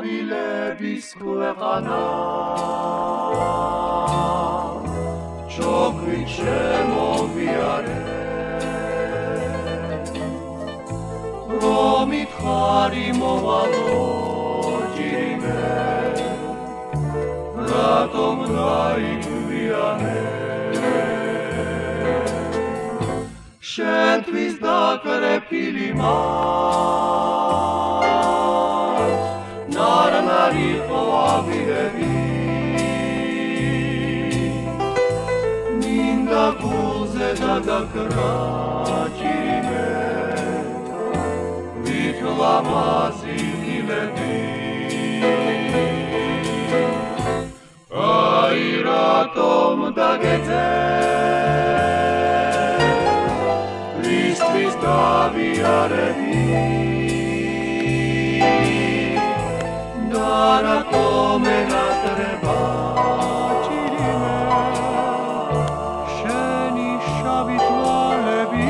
ყვავილების ქვეყანა ჩოქვით შემოვიარე რომით ხარი მოვალო ჭირიმე რატომ დაიგვიანე შენთვის დაკრეფილი მას ნარნარი ყვავილები მინდა გულზე დაგაქრა ჭირიმე ლამაზი დილები აი რატომ დაგეძე რისთვის დავიარები და რატომ ენატრება ჭირიმე შენი შავი თვალები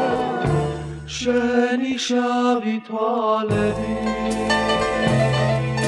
შენი შავი თვალები